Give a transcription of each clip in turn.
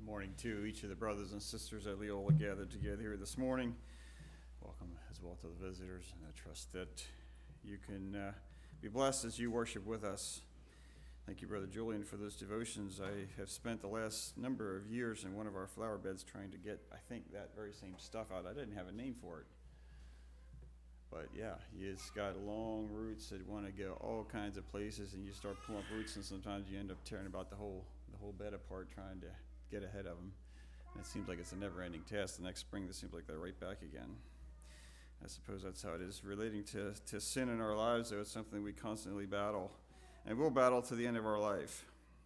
morning to each of the brothers and sisters at Leola gathered together here this morning. Welcome as well to the visitors, and I trust that you can be blessed as you worship with us. Thank you, Brother Julian, for those devotions. I have spent the last number of years in one of our flower beds trying to get, I think, that very same stuff out. I didn't have a name for it. But yeah, it's got long roots that want to go all kinds of places, and you start pulling up roots, and sometimes you end up tearing about the whole bed apart trying to get ahead of them. And it seems like it's a never-ending task. The next spring, it seems like they're right back again. I suppose that's how it is. Relating to sin in our lives, though, it's something we constantly battle, and we'll battle to the end of our life.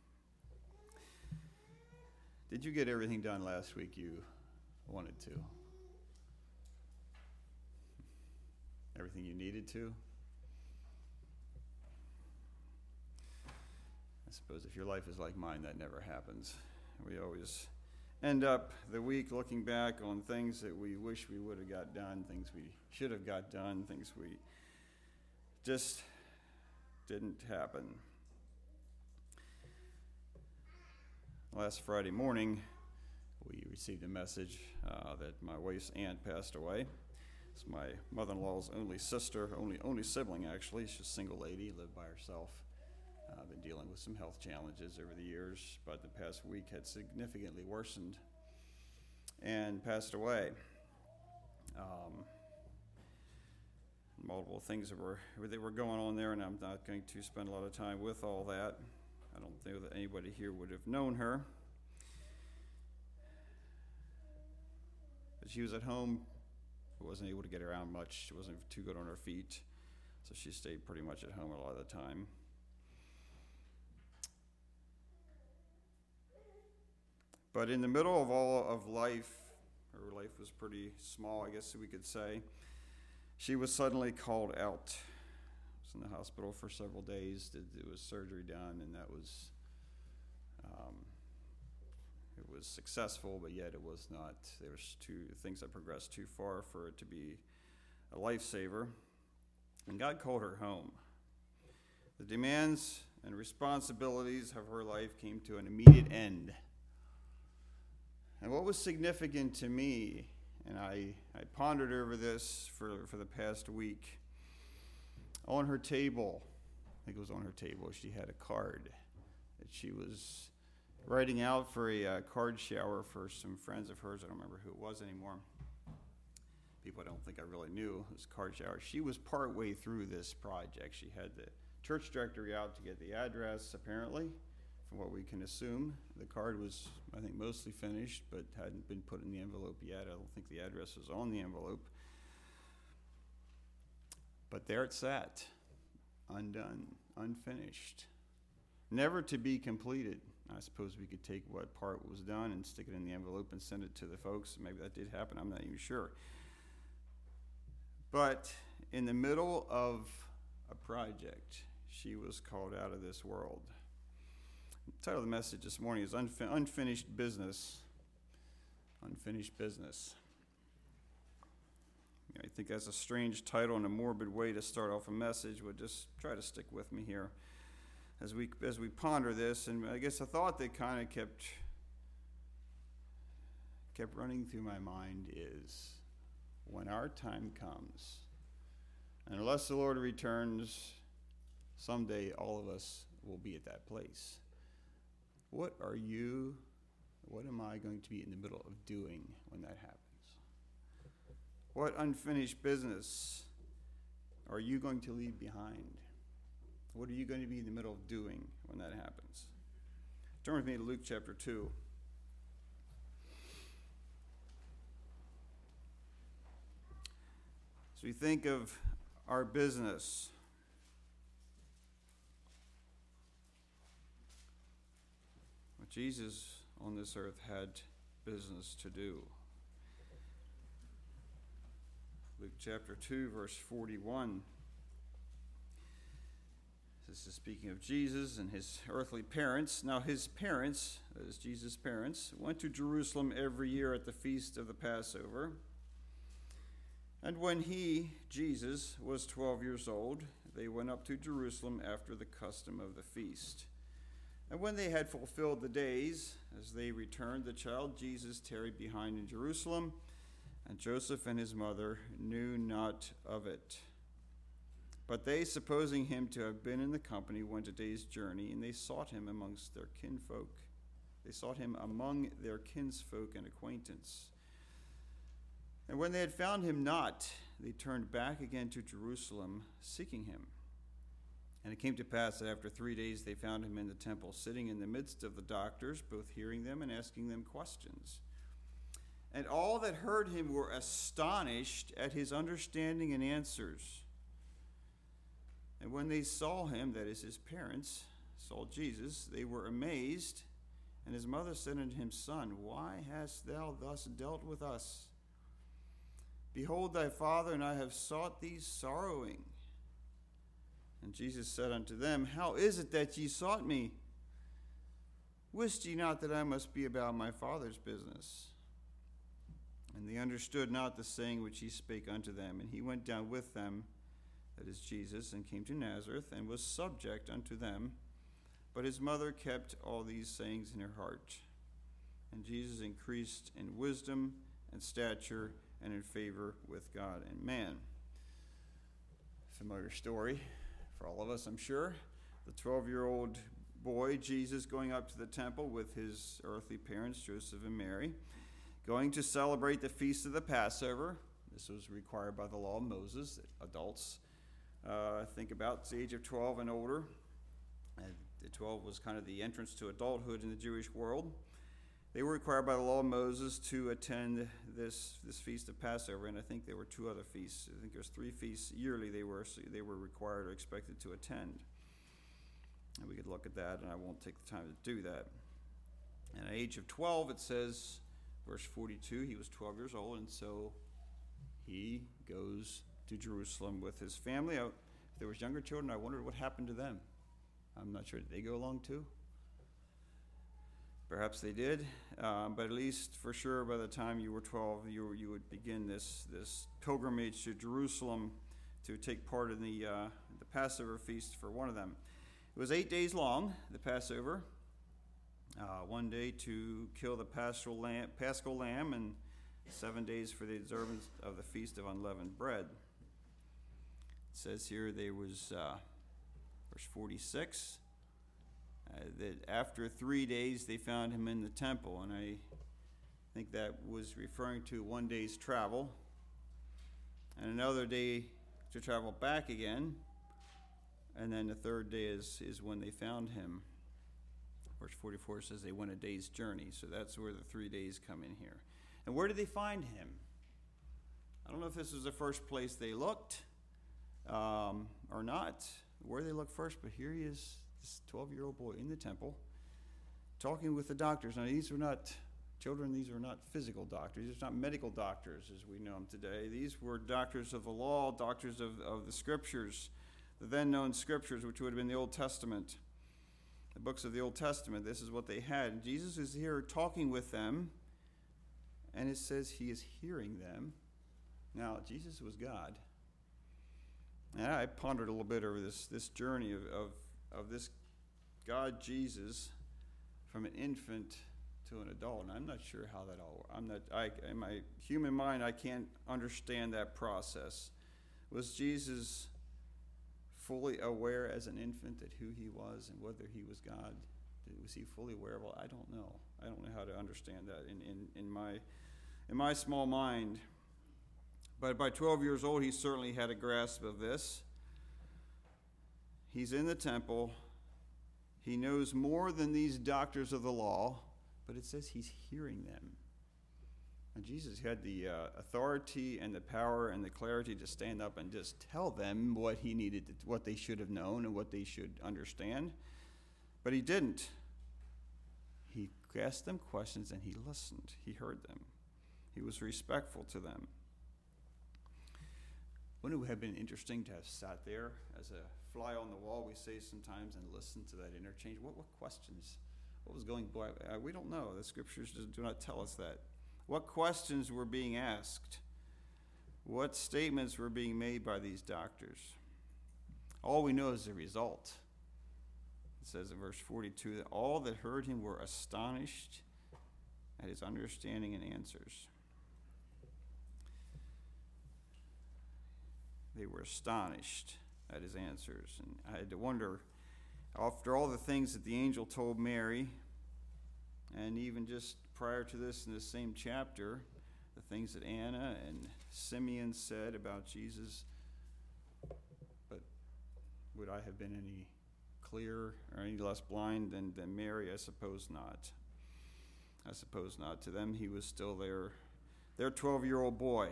Did you get everything done last week you wanted to? Everything you needed to? I suppose if your life is like mine, that never happens. We always end up the week looking back on things that we wish we would have got done, things we should have got done, things we just didn't happen. Last Friday morning, we received a message that my wife's aunt passed away. It's my mother-in-law's only sister, only sibling actually. She's a single lady, lived by herself. Been dealing with some health challenges over the years, but the past week had significantly worsened and passed away. Multiple things that were going on there, and I'm not going to spend a lot of time with all that. I don't know that anybody here would have known her. But she was at home. Wasn't able to get around much. She wasn't too good on her feet, so she stayed pretty much at home a lot of the time. But in the middle of all of life, her life was pretty small, I guess we could say, she was suddenly called out. Was in the hospital for several days. There was surgery done, and that was it was successful, but yet it was not. There was two things that progressed too far for it to be a lifesaver, and God called her home. The demands and responsibilities of her life came to an immediate end. And what was significant to me, and I pondered over this for the past week, on her table, I think it was on her table, she had a card that she was writing out for a card shower for some friends of hers. I don't remember who it was anymore. People I don't think I really knew. It was a card shower. She was partway through this project. She had the church directory out to get the address, apparently, from what we can assume. The card was, I think, mostly finished, but hadn't been put in the envelope yet. I don't think the address was on the envelope. But there it sat, undone, unfinished, never to be completed. I suppose we could take what part was done and stick it in the envelope and send it to the folks. Maybe that did happen. I'm not even sure. But in the middle of a project, she was called out of this world. The title of the message this morning is Unfinished Business. Unfinished Business. I think that's a strange title and a morbid way to start off a message, but just try to stick with me here as we ponder this. And I guess a thought that kind of kept running through my mind is, when our time comes, and unless the Lord returns, someday all of us will be at that place. What am I going to be in the middle of doing when that happens? What unfinished business are you going to leave behind? What are you going to be in the middle of doing when that happens? Turn with me to Luke chapter 2. As we think of our business, what Jesus on this earth had business to do. Luke chapter 2, verse 41. This is speaking of Jesus and his earthly parents. Now his parents, that is Jesus' parents, went to Jerusalem every year at the feast of the Passover. And when he, Jesus, was 12 years old, they went up to Jerusalem after the custom of the feast. And when they had fulfilled the days, as they returned, the child Jesus tarried behind in Jerusalem, and Joseph and his mother knew not of it. But they, supposing him to have been in the company, went a day's journey, and they sought him amongst their kinfolk. They sought him among their kinsfolk and acquaintance. And when they had found him not, they turned back again to Jerusalem, seeking him. And it came to pass that after 3 days they found him in the temple, sitting in the midst of the doctors, both hearing them and asking them questions. And all that heard him were astonished at his understanding and answers. And when they saw him, that is his parents, saw Jesus, they were amazed. And his mother said unto him, Son, why hast thou thus dealt with us? Behold, thy father and I have sought thee sorrowing. And Jesus said unto them, How is it that ye sought me? Wist ye not that I must be about my Father's business? And they understood not the saying which he spake unto them. And he went down with them, that is Jesus, and came to Nazareth, and was subject unto them. But his mother kept all these sayings in her heart. And Jesus increased in wisdom and stature and in favor with God and man. Familiar story for all of us, I'm sure. The 12-year-old boy, Jesus, going up to the temple with his earthly parents, Joseph and Mary, going to celebrate the feast of the Passover. This was required by the law of Moses, that adults think about the age of 12 and older. The 12 was kind of the entrance to adulthood in the Jewish world. They were required by the law of Moses to attend this feast of Passover, and I think there were 2 other feasts. I think there's 3 feasts yearly they were required or expected to attend. And we could look at that, and I won't take the time to do that. And at the age of 12, it says, verse 42, he was 12 years old, and so he goes to Jerusalem with his family. If there was younger children, I wondered what happened to them. I'm not sure. Did they go along too? Perhaps they did, but at least for sure by the time you were 12, you would begin this pilgrimage to Jerusalem to take part in the Passover feast for one of them. It was 8 days long, the Passover. 1 day to kill the paschal lamb, and 7 days for the observance of the Feast of Unleavened Bread. It says here there was, verse 46, that after 3 days they found him in the temple, and I think that was referring to 1 day's travel, and another day to travel back again, and then the 3rd day is when they found him. Verse 44 says they went a day's journey, so that's where the 3 days come in here. And where did they find him? I don't know if this was the first place they looked or not, where they looked first, but here he is, this 12-year-old boy in the temple, talking with the doctors. Now, these were not children, these were not physical doctors, these are not medical doctors as we know them today. These were doctors of the law, doctors of the scriptures, the then known scriptures, which would have been the Old Testament. The books of the Old Testament, this is what they had. Jesus is here talking with them, and it says he is hearing them. Now, Jesus was God. And I pondered a little bit over this journey of this God Jesus from an infant to an adult. And I'm not sure how that all works. In my human mind, I can't understand that process. Was Jesus fully aware as an infant that who he was and whether he was God? Was he fully aware of all? I don't know. I don't know how to understand that in my small mind. But by 12 years old, he certainly had a grasp of this. He's in the temple. He knows more than these doctors of the law, but it says he's hearing them. And Jesus had the authority and the power and the clarity to stand up and just tell them what he needed, what they should have known and what they should understand. But he didn't. He asked them questions and he listened. He heard them. He was respectful to them. Wouldn't it have been interesting to have sat there as a fly on the wall, we say sometimes, and listened to that interchange? What questions? What was going by? We don't know. The scriptures do not tell us that. What questions were being asked? What statements were being made by these doctors? All we know is the result. It says in verse 42 that all that heard him were astonished at his understanding and answers. They were astonished at his answers. And I had to wonder, after all the things that the angel told Mary, and even just prior to this in the same chapter, the things that Anna and Simeon said about Jesus, but would I have been any clearer or any less blind than Mary? I suppose not. I suppose not. To them, he was still their 12-year-old boy.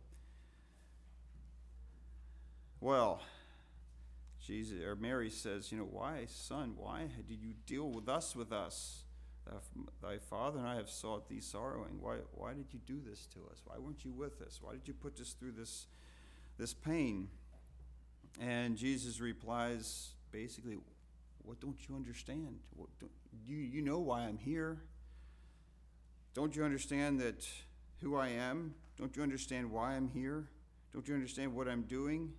Well, Mary says, why, son, why did you deal with us? Thy father and I have sought thee sorrowing. Why did you do this to us? Why weren't you with us? Why did you put us through this pain? And Jesus replies, basically, what don't you understand? You know why I'm here? Don't you understand that who I am? Don't you understand why I'm here? Don't you understand what I'm doing?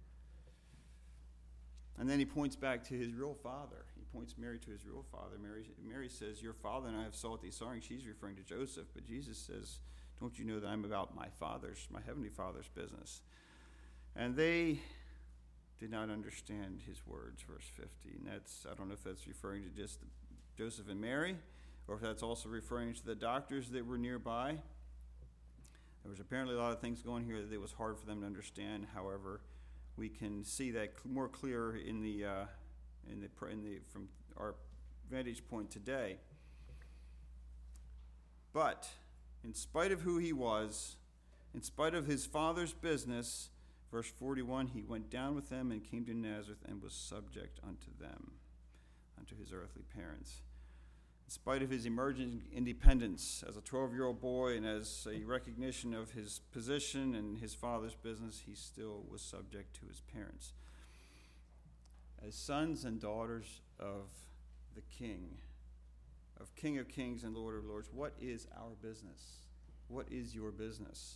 And then he points back to his real father. He points Mary to his real father. Mary says, your father and I have sought thee sorrowing. She's referring to Joseph. But Jesus says, don't you know that I'm about my heavenly father's business? And they did not understand his words, verse 50. And I don't know if that's referring to just Joseph and Mary, or if that's also referring to the doctors that were nearby. There was apparently a lot of things going here that it was hard for them to understand. However, we can see that more clear from our vantage point today. But in spite of who he was, in spite of his father's business, verse 41, he went down with them and came to Nazareth and was subject unto them, unto his earthly parents. In spite of his emerging independence as a 12-year-old boy and as a recognition of his position and his father's business, he still was subject to his parents. As sons and daughters of the King of Kings and Lord of Lords, what is our business? What is your business?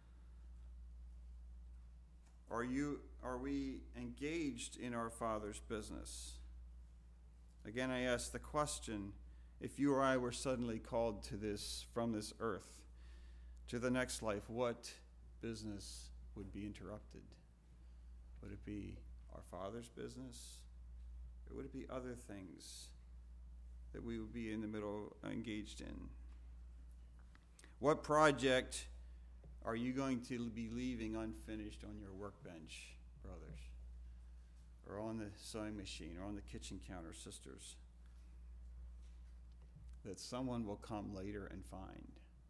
Are we engaged in our Father's business? Again, I ask the question, if you or I were suddenly called from this earth to the next life, what business would be interrupted? Would it be our Father's business? Or would it be other things that we would be in the middle engaged in? What project are you going to be leaving unfinished on your workbench, brothers? Or on the sewing machine, or on the kitchen counter, sisters? That someone will come later and find.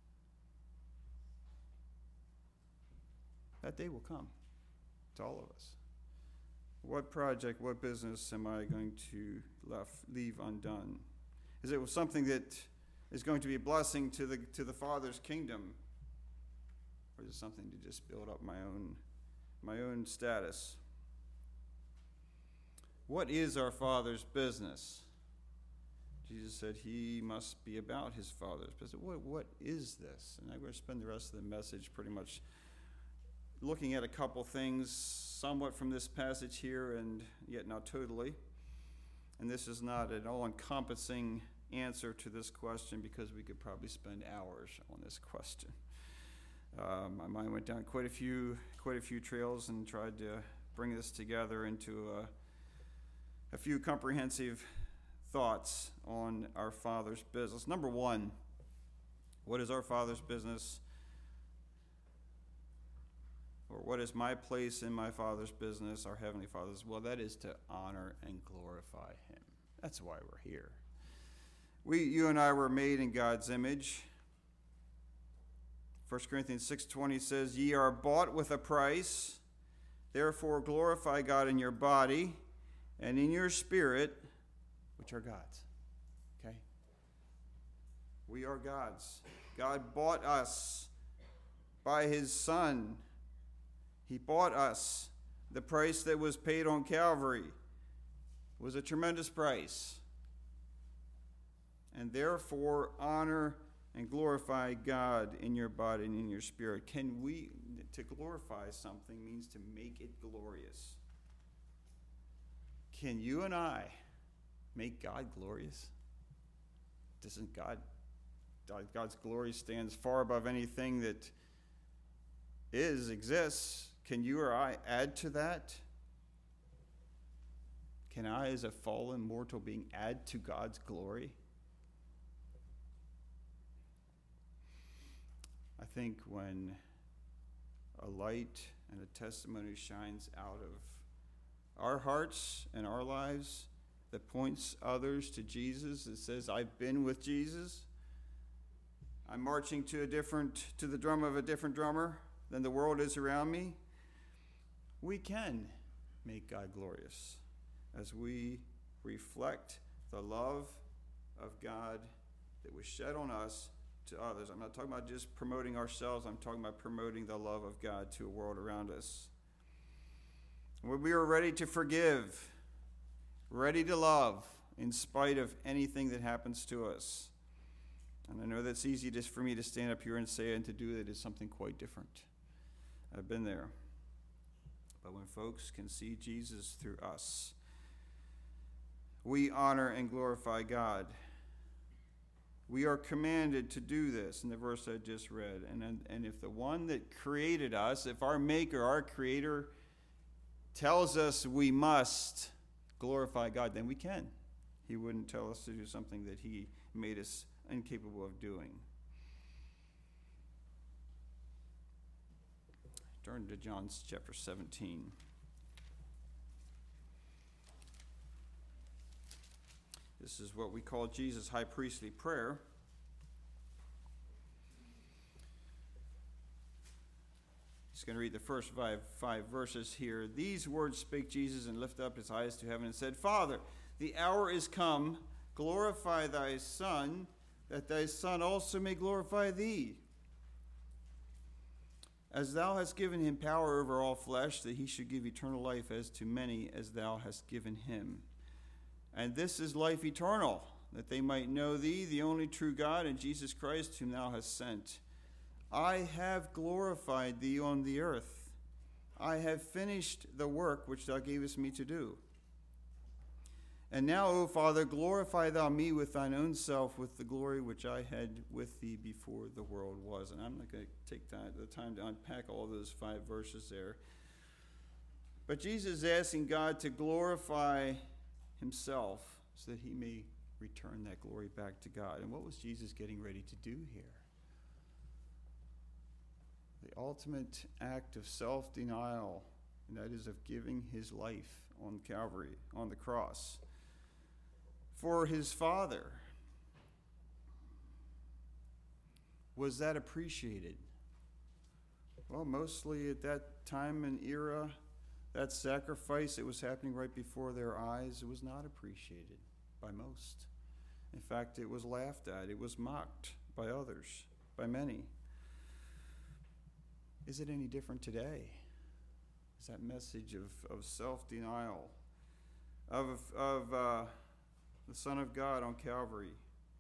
That day will come to all of us. What project, what business am I going to leave undone? Is it something that is going to be a blessing to the Father's kingdom? Or is it something to just build up my own status? What is our Father's business? Jesus said he must be about his Father's business. What is this? And I'm going to spend the rest of the message pretty much looking at a couple things, somewhat from this passage here, and yet not totally. And this is not an all-encompassing answer to this question, because we could probably spend hours on this question. My mind went down quite a few trails and tried to bring this together into a few comprehensive thoughts on our Father's business. Number one, what is our Father's business? Or what is my place in my Father's business, our Heavenly Father's? Well, that is to honor and glorify him. That's why we're here. You and I were made in God's image. 1 Corinthians 6:20 says, ye are bought with a price, therefore glorify God in your body and in your spirit, which are God's. Okay? We are God's. God bought us by his Son. He bought us. The price that was paid on Calvary was a tremendous price. And therefore, honor and glorify God in your body and in your spirit. To glorify something means to make it glorious. Can you and I make God glorious? Doesn't God's glory stands far above anything that exists. Can you or I add to that? Can I, as a fallen mortal being, add to God's glory? I think when a light and a testimony shines out of our hearts and our lives that points others to Jesus, that says, I've been with Jesus, I'm marching to the drum of a different drummer than the world is around me, we can make God glorious as we reflect the love of God that was shed on us to others. I'm not talking about just promoting ourselves. I'm talking about promoting the love of God to a world around us. When we are ready to forgive, ready to love in spite of anything that happens to us. And I know that's easy just for me to stand up here and say, and to do it is something quite different. I've been there. But when folks can see Jesus through us, we honor and glorify God. We are commanded to do this in the verse I just read. And if the one that created us, if our maker, our creator, tells us we must glorify God, then we can. He wouldn't tell us to do something that he made us incapable of doing. Turn to John chapter 17. This is what we call Jesus' high priestly prayer. He's going to read the first five verses here. These words spake Jesus and lifted up his eyes to heaven and said, Father, the hour is come. Glorify thy Son, that thy Son also may glorify thee. As thou hast given him power over all flesh, that he should give eternal life as to many as thou hast given him. And this is life eternal, that they might know thee, the only true God, and Jesus Christ, whom thou hast sent. I have glorified thee on the earth. I have finished the work which thou gavest me to do. And now, O Father, glorify thou me with thine own self, with the glory which I had with thee before the world was. And I'm not going to take the time to unpack all those 5 verses there. But Jesus is asking God to glorify himself so that he may return that glory back to God. And what was Jesus getting ready to do here? The ultimate act of self-denial, and that is of giving his life on Calvary, on the cross, for his Father. Was that appreciated? Well, mostly at that time and era, that sacrifice that was happening right before their eyes, it was not appreciated by most. In fact, it was laughed at. It was mocked by others, by many. Is it any different today? Is that message of self-denial, of the Son of God on Calvary,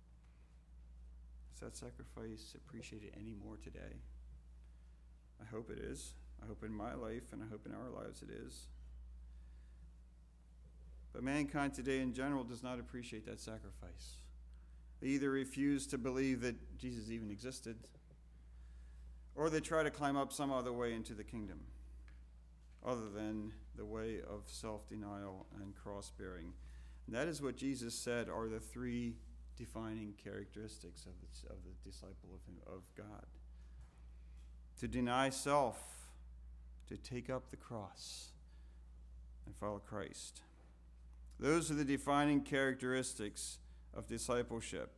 is that sacrifice appreciated any more today? I hope it is. I hope in my life and I hope in our lives it is. But mankind today in general does not appreciate that sacrifice. They either refuse to believe that Jesus even existed, or they try to climb up some other way into the kingdom other than the way of self-denial and cross-bearing. And that is what Jesus said are the 3 defining characteristics of the disciple of God. To deny self, to take up the cross, and follow Christ. Those are the defining characteristics of discipleship.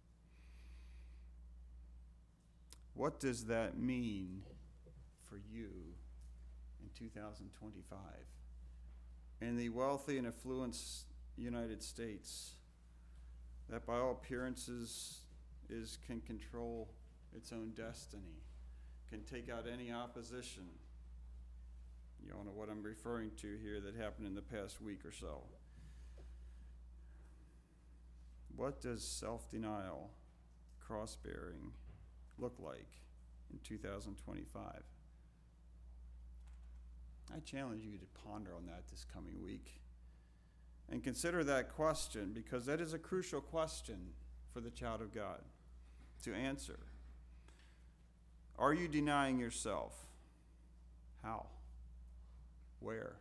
What does that mean for you in 2025? In the wealthy and affluent United States, that by all appearances can control its own destiny, can take out any opposition. You all know what I'm referring to here that happened in the past week or so. What does self-denial, cross-bearing look like in 2025? I challenge you to ponder on that this coming week. And consider that question, because that is a crucial question for the child of God to answer. Are you denying yourself? How? Where?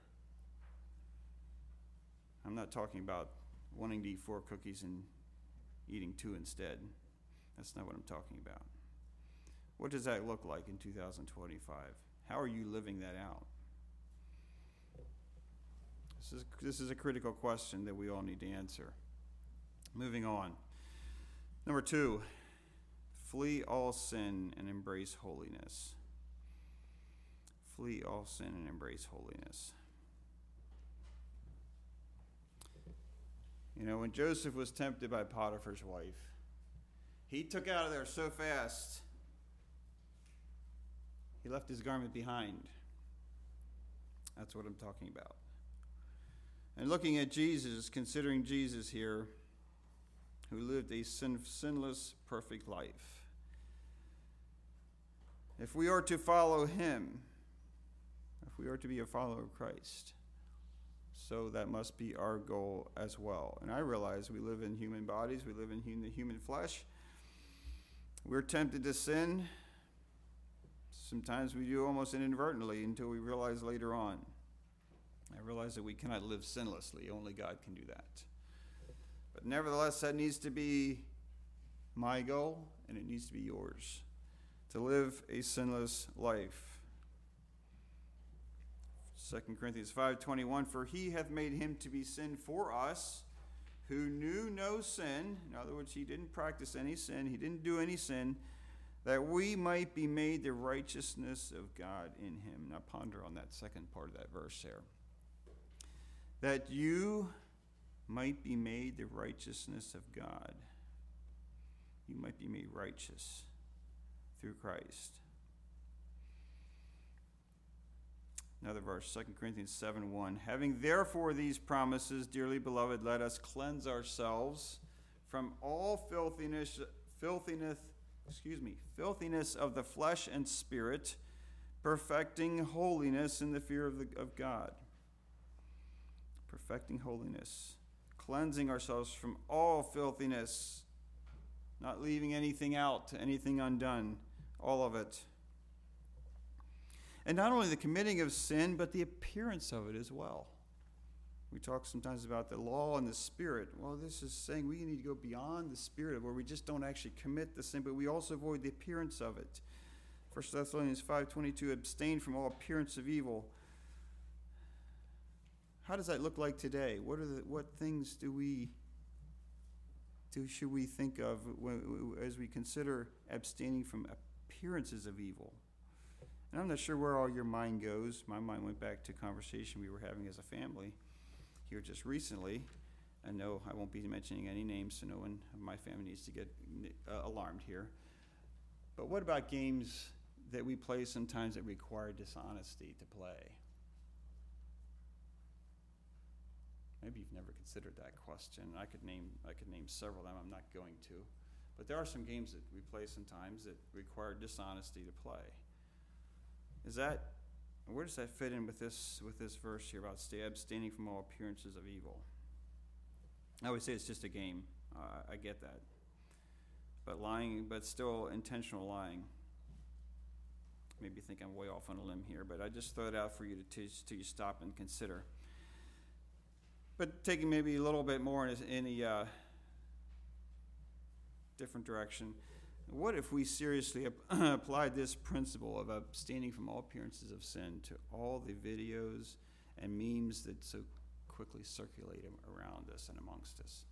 I'm not talking about wanting to eat 4 cookies and eating 2 instead. That's not what I'm talking about. What does that look like in 2025? How are you living that out? This is a critical question that we all need to answer. Moving on. Number 2, flee all sin and embrace holiness. Flee all sin and embrace holiness. You know, when Joseph was tempted by Potiphar's wife, he took out of there so fast, he left his garment behind. That's what I'm talking about. And looking at Jesus, considering Jesus here, who lived a sinless, perfect life. If we are to follow him, if we are to be a follower of Christ, so that must be our goal as well. And I realize we live in human bodies, we live in the human flesh. We're tempted to sin. Sometimes we do almost inadvertently until we realize later on. I realize that we cannot live sinlessly. Only God can do that. But nevertheless, that needs to be my goal, and it needs to be yours, to live a sinless life. 2 Corinthians 5:21, for he hath made him to be sin for us, who knew no sin. In other words, he didn't practice any sin. He didn't do any sin, that we might be made the righteousness of God in him. Now ponder on that second part of that verse there. That you might be made the righteousness of God. You might be made righteous through Christ. Another verse, 2 Corinthians 7:1. Having therefore these promises, dearly beloved, let us cleanse ourselves from all filthiness of the flesh and spirit, perfecting holiness in the fear of God. Perfecting holiness. Cleansing ourselves from all filthiness, not leaving anything out, anything undone, all of it. And not only the committing of sin, but the appearance of it as well. We talk sometimes about the law and the spirit. Well, this is saying we need to go beyond the spirit, where we just don't actually commit the sin, but we also avoid the appearance of it. 1 Thessalonians 5:22, abstain from all appearance of evil. How does that look like today? What things should we think of as we consider abstaining from appearances of evil? And I'm not sure where all your mind goes. My mind went back to a conversation we were having as a family here just recently. I know I won't be mentioning any names, so no one of my family needs to get alarmed here. But what about games that we play sometimes that require dishonesty to play? Maybe you've never considered that question. I could name several of them. I'm not going to. But there are some games that we play sometimes that require dishonesty to play. Where does that fit in with this verse here about abstaining from all appearances of evil? I would say it's just a game. I get that. But still intentional lying. Maybe you think I'm way off on a limb here, but I just throw it out for you to stop and consider. But taking maybe a little bit more in a different direction, what if we seriously applied this principle of abstaining from all appearances of sin to all the videos and memes that so quickly circulate around us and amongst us?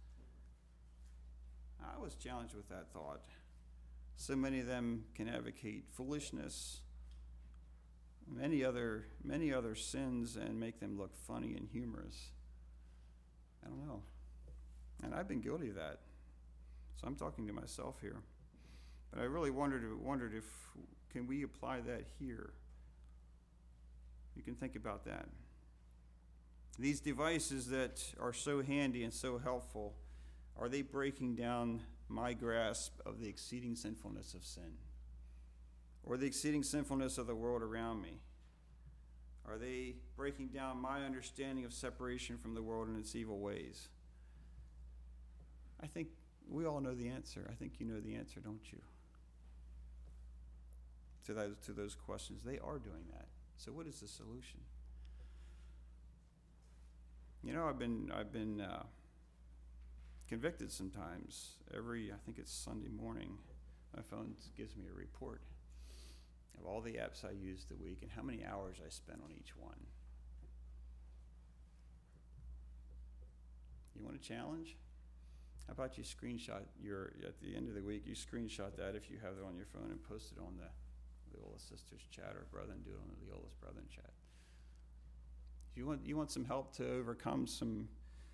I was challenged with that thought. So many of them can advocate foolishness, many other sins, and make them look funny and humorous. I don't know. And I've been guilty of that. So I'm talking to myself here. But I really wondered if can we apply that here? You can think about that. These devices that are so handy and so helpful, are they breaking down my grasp of the exceeding sinfulness of sin? Or the exceeding sinfulness of the world around me? Are they breaking down my understanding of separation from the world and its evil ways? I think we all know the answer. I think you know the answer, don't you? To those questions. They are doing that. So what is the solution? You know, I've been convicted sometimes. I think it's Sunday morning, my phone gives me a report of all the apps I used the week and how many hours I spent on each one. You want a challenge? How about you screenshot at the end of the week, you screenshot that if you have it on your phone and post it on the Leola Sisters chat, or Brethren, do it on the Leola's Brethren chat. You want some help to overcome some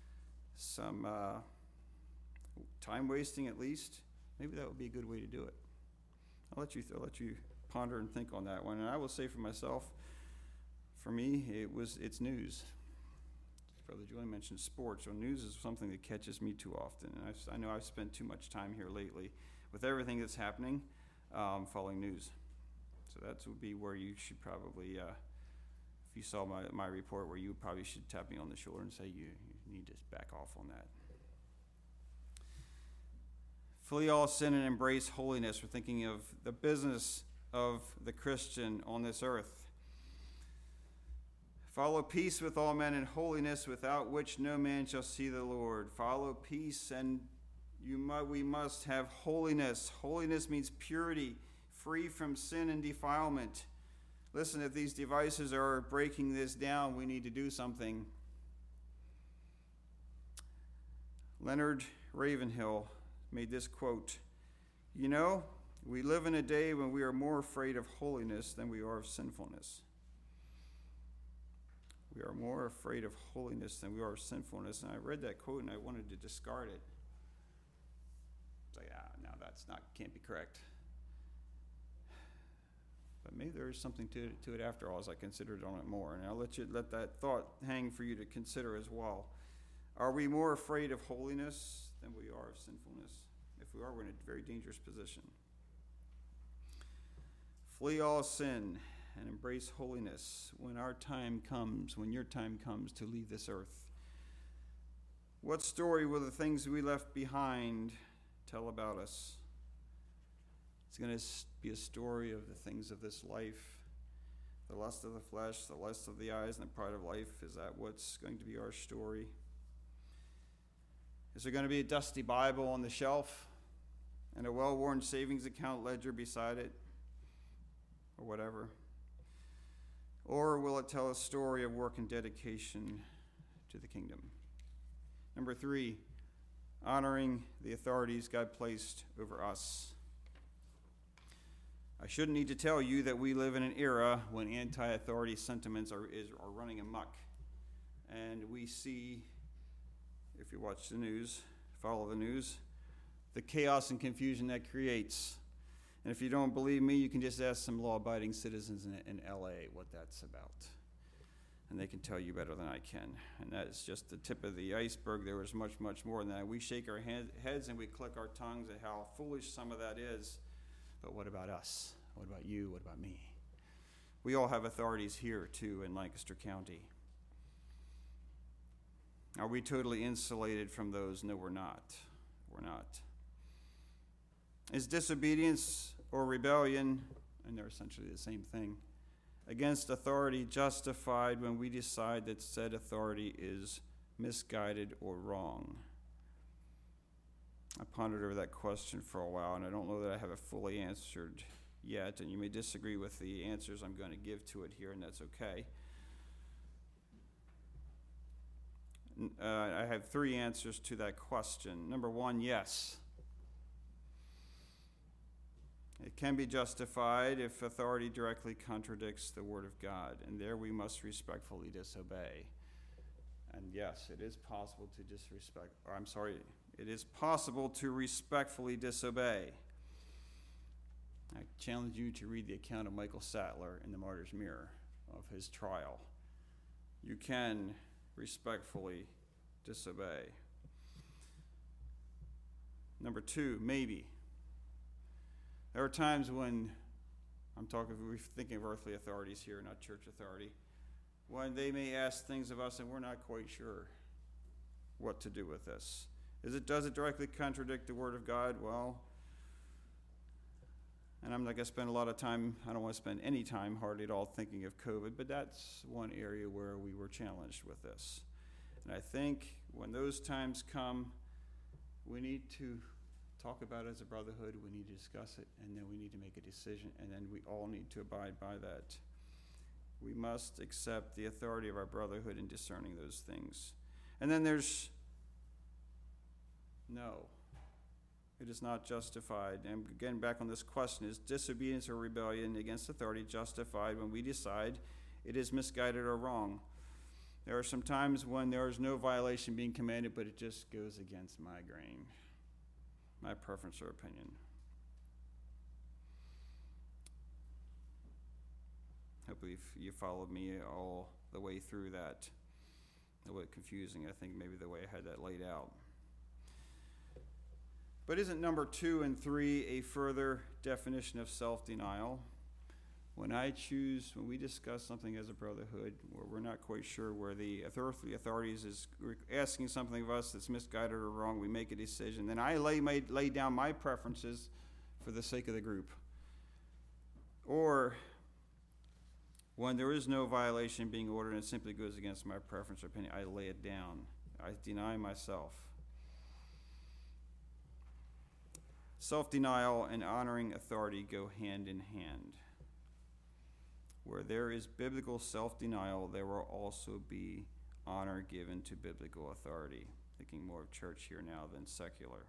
time wasting at least? Maybe that would be a good way to do it. I'll let you ponder and think on that one. And I will say for myself, for me, it's news. Brother Julian mentioned sports. So news is something that catches me too often. And I know I've spent too much time here lately with everything that's happening, following news. So that would be where you should probably, if you saw my report, where you probably should tap me on the shoulder and say you need to back off on that. Flee all sin and embrace holiness. We're thinking of the business of the Christian on this earth. Follow peace with all men and holiness, without which no man shall see the Lord. Follow peace, and we must have holiness. Holiness means purity, free from sin and defilement. Listen, if these devices are breaking this down, we need to do something. Leonard Ravenhill made this quote, "You know, we live in a day when we are more afraid of holiness than we are of sinfulness." We are more afraid of holiness than we are of sinfulness. And I read that quote and I wanted to discard it. It's like, no, can't be correct. But maybe there is something to it after all, as I considered on it more. And I'll let that thought hang for you to consider as well. Are we more afraid of holiness than we are of sinfulness? If we are, we're in a very dangerous position. Flee all sin and embrace holiness when your time comes to leave this earth. What story will the things we left behind tell about us? It's going to be a story of the things of this life, the lust of the flesh, the lust of the eyes, and the pride of life. Is that what's going to be our story? Is there going to be a dusty Bible on the shelf and a well-worn savings account ledger beside it, or whatever? Or will it tell a story of work and dedication to the kingdom? Number 3, honoring the authorities God placed over us. I shouldn't need to tell you that we live in an era when anti-authority sentiments are running amok. And we see, if you watch the news, follow the news, the chaos and confusion that creates. And if you don't believe me, you can just ask some law-abiding citizens in LA what that's about. And they can tell you better than I can. And that is just the tip of the iceberg. There is much, much more than that. We shake our heads and we click our tongues at how foolish some of that is. But what about us? What about you? What about me? We all have authorities here, too, in Lancaster County. Are we totally insulated from those? No, we're not. We're not. Is disobedience or rebellion, and they're essentially the same thing, against authority justified when we decide that said authority is misguided or wrong? I pondered over that question for a while, and I don't know that I have it fully answered yet, and you may disagree with the answers I'm going to give to it here, and that's okay. I have 3 answers to that question. Number 1, yes. It can be justified if authority directly contradicts the Word of God, and there we must respectfully disobey. And yes, it is possible to it is possible to respectfully disobey. I challenge you to read the account of Michael Sattler in the Martyr's Mirror of his trial. You can respectfully disobey. Number 2, maybe. There are times when we're thinking of earthly authorities here, not church authority. when they may ask things of us and we're not quite sure what to do with this. Does it directly contradict the Word of God? Well, and I'm not going to spend a lot of time, I don't want to spend any time hardly at all thinking of COVID, but that's one area where we were challenged with this. And I think when those times come, we need to talk about it as a brotherhood, we need to discuss it, and then we need to make a decision, and then we all need to abide by that. We must accept the authority of our brotherhood in discerning those things. And then there's no. It is not justified. And again, back on this question, is disobedience or rebellion against authority justified when we decide it is misguided or wrong? There are some times when there is no violation being commanded, but it just goes against my grain, my preference or opinion. Hopefully you followed me all the way through that. A little bit confusing, I think, maybe the way I had that laid out. But isn't number 2 and 3 a further definition of self-denial? When we discuss something as a brotherhood where we're not quite sure where the authorities is asking something of us that's misguided or wrong, we make a decision. Then I lay down my preferences for the sake of the group. Or when there is no violation being ordered and it simply goes against my preference or opinion, I lay it down. I deny myself. Self-denial and honoring authority go hand in hand. Where there is biblical self-denial, there will also be honor given to biblical authority. Thinking more of church here now than secular.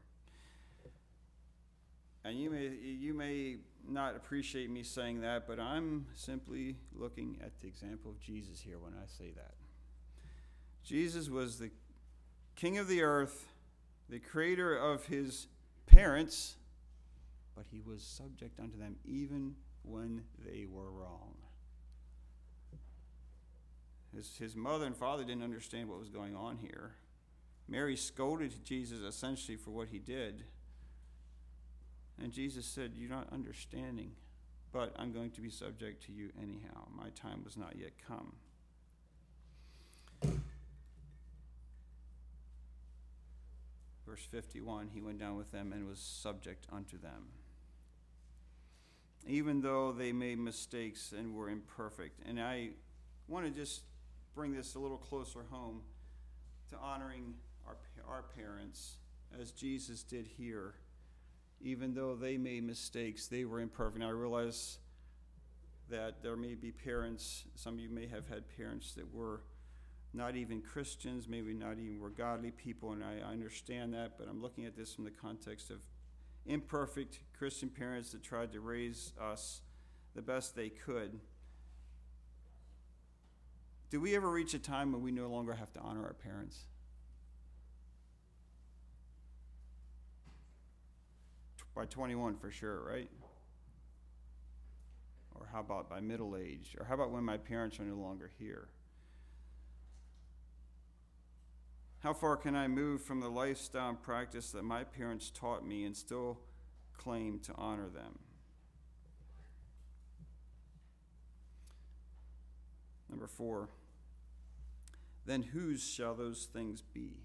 And you may not appreciate me saying that, but I'm simply looking at the example of Jesus here when I say that. Jesus was the King of the earth, the creator of his parents, but he was subject unto them even when they were wrong. His mother and father didn't understand what was going on here. Mary scolded Jesus essentially for what he did. And Jesus said, "You're not understanding, but I'm going to be subject to you anyhow. My time was not yet come." Verse 51, he went down with them and was subject unto them. Even though they made mistakes and were imperfect. And I want to just bring this a little closer home to honoring our parents as Jesus did here. Even though they made mistakes, they were imperfect. Now, I realize that there may be parents, some of you may have had parents that were not even Christians, maybe not even were godly people, and I understand that, but I'm looking at this from the context of imperfect Christian parents that tried to raise us the best they could. Do we ever reach a time when we no longer have to honor our parents? By 21 for sure, right? Or how about by middle age? Or how about when my parents are no longer here? How far can I move from the lifestyle and practice that my parents taught me and still claim to honor them? Number 4, then whose shall those things be?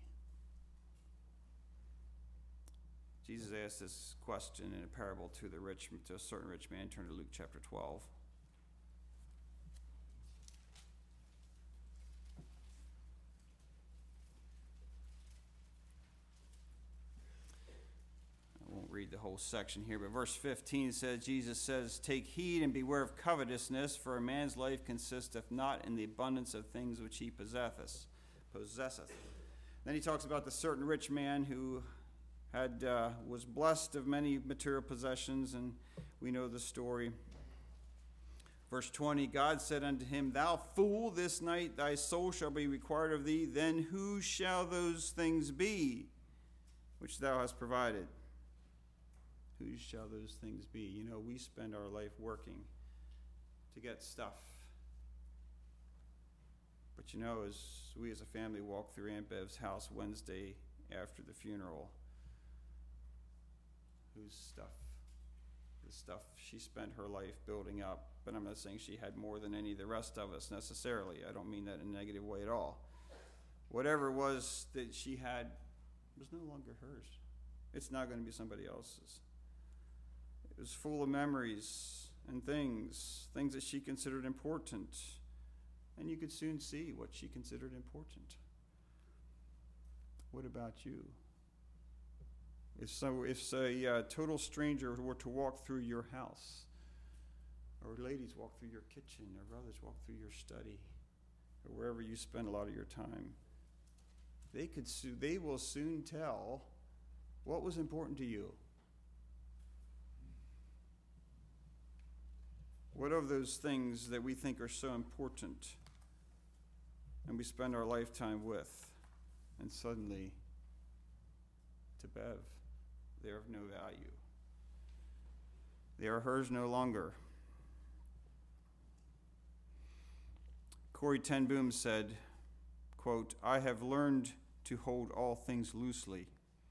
Jesus asked this question in a parable to a certain rich man. Turn to Luke chapter 12. I won't read the whole section here, but verse 15 says, Jesus says, "Take heed and beware of covetousness, for a man's life consisteth not in the abundance of things which he possesseth." Then he talks about the certain rich man who was blessed of many material possessions, and we know the story. Verse 20, God said unto him, "Thou fool, this night thy soul shall be required of thee. Then whose shall those things be which thou hast provided?" Whose shall those things be? You know, we spend our life working to get stuff. But you know, as we as a family walked through Aunt Bev's house Wednesday after the funeral, whose stuff stuff she spent her life building up. But I'm not saying she had more than any of the rest of us necessarily. I don't mean that in a negative way at all. Whatever it was that she had was no longer hers. It's not going to be somebody else's. It was full of memories and things that she considered important. And you could soon see what she considered important. What about you? If a total stranger were to walk through your house, or ladies walk through your kitchen, or brothers walk through your study, or wherever you spend a lot of your time, they will soon tell what was important to you. What of those things that we think are so important and we spend our lifetime with, and suddenly, to Bev, they're of no value. They are hers no longer. Corrie ten Boom said, quote, "I have learned to hold all things loosely,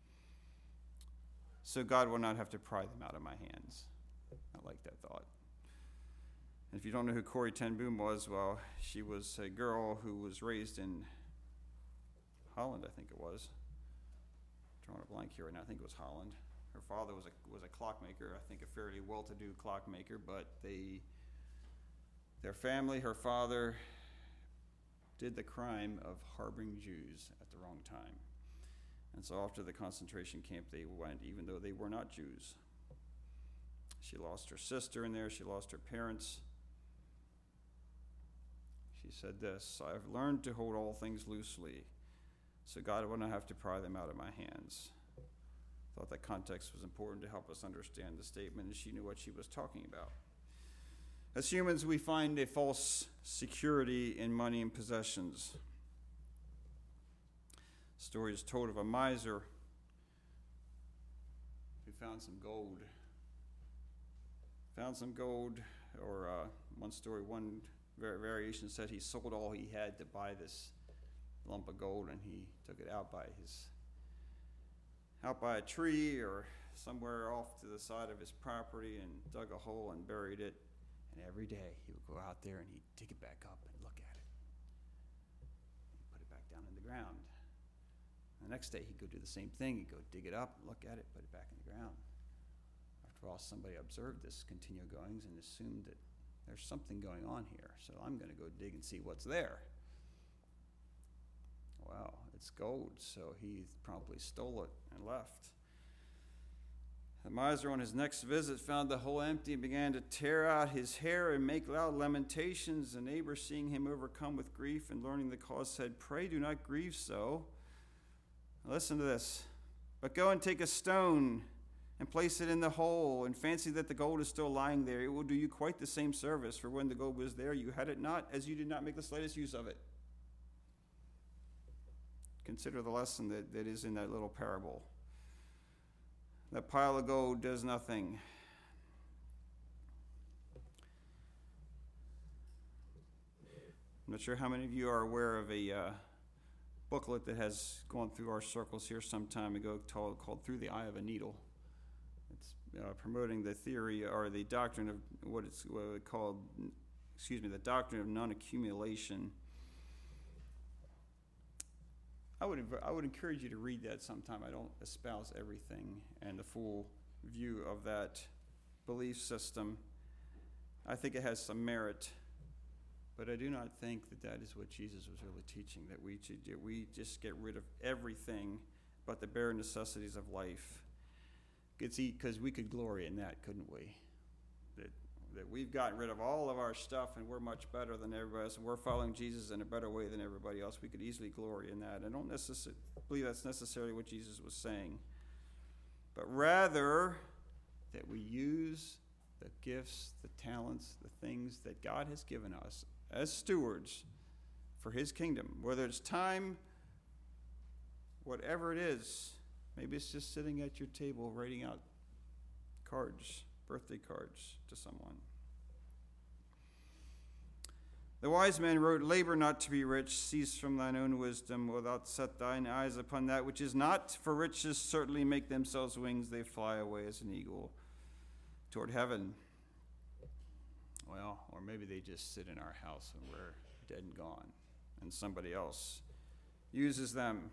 so God will not have to pry them out of my hands." I like that thought. And if you don't know who Corrie ten Boom was, well, she was a girl who was raised in Holland, I think it was. I'm drawing a blank here right now. I think it was Holland. Her father was a clockmaker, I think a fairly well-to-do clockmaker, but their family, her father, did the crime of harboring Jews at the wrong time. And so after the concentration camp they went, even though they were not Jews. She lost her sister in there. She lost her parents. She said this, "I have learned to hold all things loosely, so God will not have to pry them out of my hands." I thought that context was important to help us understand the statement, and she knew what she was talking about. As humans, we find a false security in money and possessions. A story is told of a miser who found some gold. Or one story, one variation said he sold all he had to buy this lump of gold, and he took it out by a tree or somewhere off to the side of his property and dug a hole and buried it. And every day he would go out there and he'd dig it back up and look at it. He'd put it back down in the ground. And the next day he'd go do the same thing. He'd go dig it up, look at it, put it back in the ground. After all, somebody observed this continual goings and assumed that there's something going on here, so I'm going to go dig and see what's there. Wow, it's gold, so he promptly stole it and left. The miser on his next visit found the hole empty and began to tear out his hair and make loud lamentations. The neighbor, seeing him overcome with grief and learning the cause, said, "Pray do not grieve so." Now listen to this. "But go and take a stone and place it in the hole, and fancy that the gold is still lying there. It will do you quite the same service, for when the gold was there, you had it not, as you did not make the slightest use of it." Consider the lesson that is in that little parable. That pile of gold does nothing. I'm not sure how many of you are aware of a booklet that has gone through our circles here some time ago called Through the Eye of a Needle. It's promoting the theory or the doctrine of the doctrine of non-accumulation. I would encourage you to read that sometime. I don't espouse everything and the full view of that belief system. I think it has some merit, but I do not think that is what Jesus was really teaching, that we just get rid of everything but the bare necessities of life. Because we could glory in that, couldn't we? That we've gotten rid of all of our stuff and we're much better than everybody else, and we're following Jesus in a better way than everybody else. We could easily glory in that. I don't necessarily believe that's necessarily what Jesus was saying, but rather that we use the gifts, the talents, the things that God has given us as stewards for his kingdom, whether it's time, whatever it is. Maybe it's just sitting at your table writing out cards, birthday cards to someone. The wise man wrote, "Labor not to be rich, cease from thine own wisdom, without set thine eyes upon that which is not, for riches certainly make themselves wings, they fly away as an eagle." toward heaven. Well, or maybe they just sit in our house when we're dead and gone, and somebody else uses them.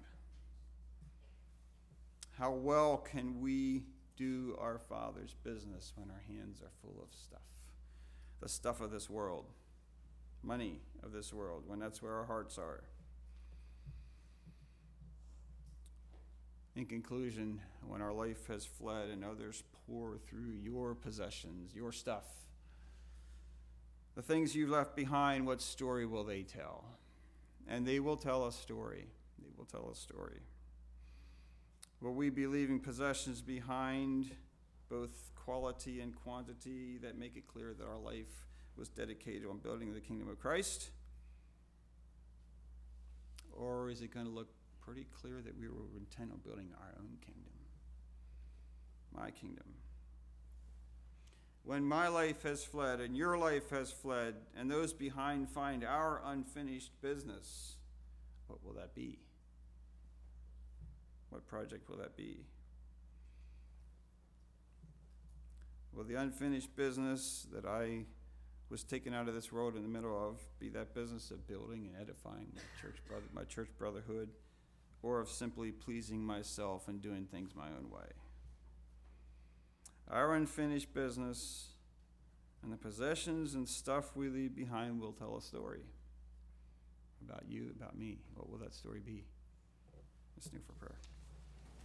How well can we do our Father's business when our hands are full of stuff? The stuff of this world, money of this world, when that's where our hearts are. In conclusion, when our life has fled and others pour through your possessions, your stuff, the things you left behind, what story will they tell? And they will tell a story. They will tell a story. Will we be leaving possessions behind, both quality and quantity, that make it clear that our life was dedicated on building the kingdom of Christ? Or is it going to look pretty clear that we were intent on building our own kingdom? My kingdom. When my life has fled and your life has fled and those behind find our unfinished business, what will that be? What project will that be? Will the unfinished business that I was taken out of this world in the middle of be that business of building and edifying my church brotherhood, or of simply pleasing myself and doing things my own way? Our unfinished business and the possessions and stuff we leave behind will tell a story about you, about me. What will that story be? Let's kneel for prayer.